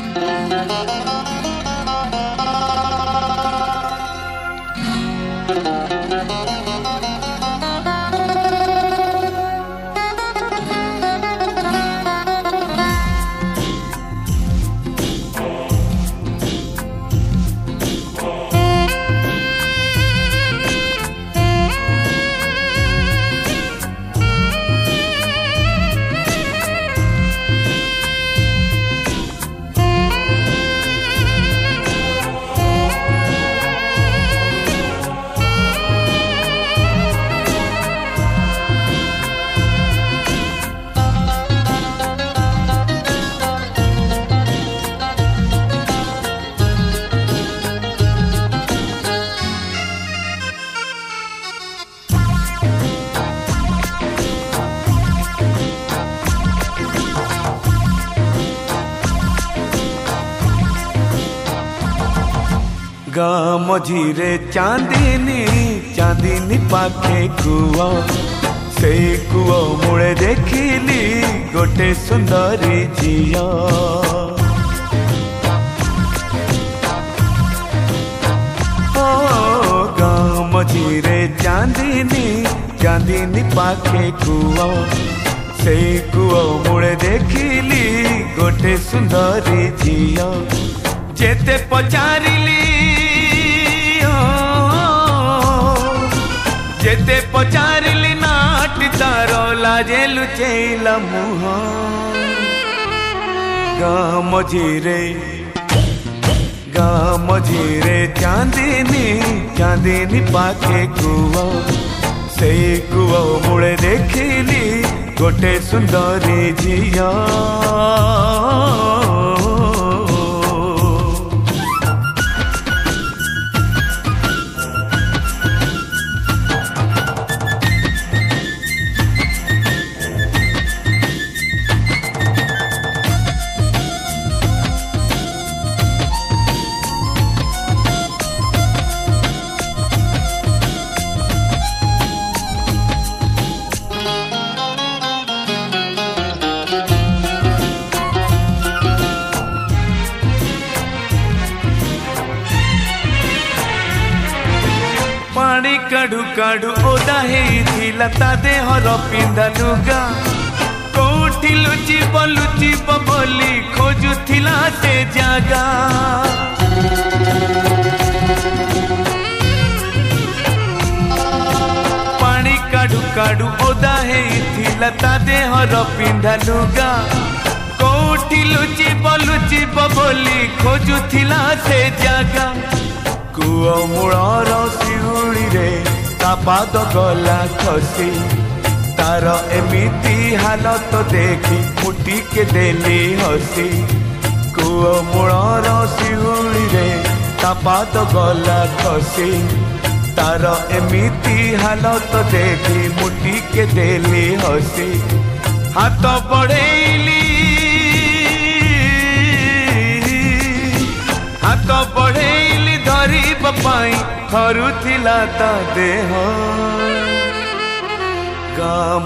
गाँ मझीरे चांदनी चांदनी पाखे कुआ से कुआ मुड़े देखिली गोटे सुंदरी झिया गाँ मझीरे चांदनी चांदनी पाखे कुआ से कुआ मुड़े देखिली गोटे सुंदरी झिया जेते पचारिली जेते पचारिली नाट तारो लाजे लुचैला मुह गाँ मझीरे चांदनी चांदनी पाखे कुआ से कुआ मुड़े देखिली गोटे सुंदरी झिया पानी काढ़ू काढ़ू ओदा हेइथिला ता देहर पिंधा लुगा कोठी लुचिब बोली खोजुथिला से जागा पानी काढ़ू काढ़ू ओदा हेइथिला ता देहर पिंधा लुगा कोठी लुचिब बोली खोजुथिला से जागा कुआ मूलर शिहुड़ी रे ता पाद गला खसी तार एमिति हालत देखी मुटी के देली हसी कुआ मूलर शिहुड़ी रे ता पाद गला खसी तार एमिति हालत देखी मुटी के देली हसी हाथ बढ़ेली हाथ बढ़ेली धरिब पाई थरुथिला ता देह गाँ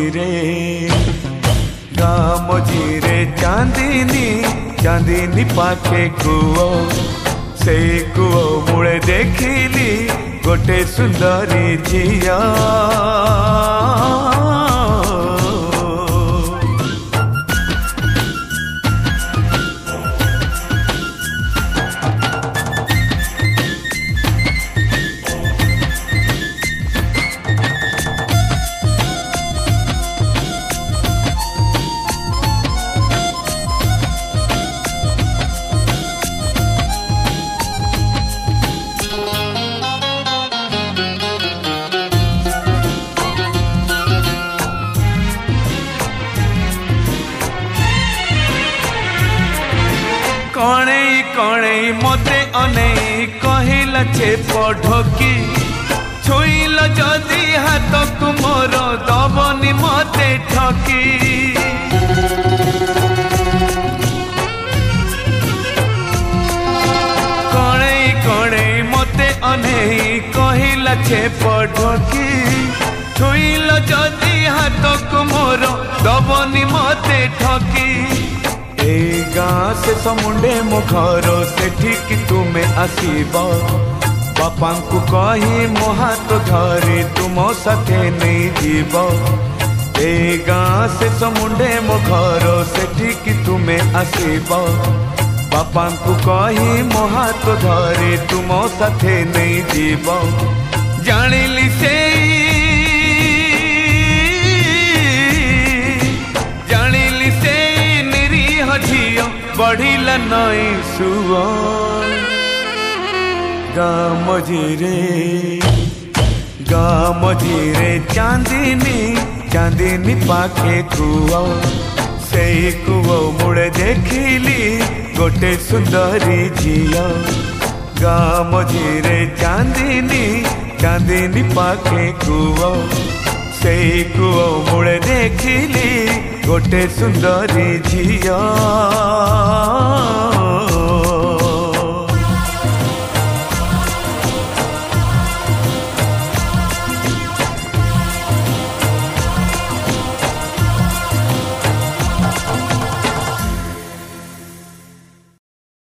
मझीरे चांदनी चांदनी पाखे कुआ से कुआ मुड़े देखिली गोटे सुंदरी झिया कणई कणई मते अनेई कहिला छे पढ़की छुईल जदि हाथ को मोर दबनी मते ठकी कणई कणई मते अनेई कहिला छे पढ़की छुईल जदि हाथ को मोर दबनी मते ठकी गाँ से समुंडे मो घर सेठिकी तुमे आसीब बापा को कही मो हाथ धरी तुम साथे नहीं जीव ए गाँ से समुंडे मो घर सेठिकी तुमे आसीब बापा को कही मो हाथ धरी तुम साथे नहीं जीव जानिली से झियो बढ़िला नई सुव गाँ मझिरे चांदिनी पाखे कुआ से कुओ मुड़े देखिली गोटे सुंदरी झियो गाँ मझिरे चांदिनी पाखे कुआ से कुओ मुड़े देखिली गोटे सुंदरी झियो।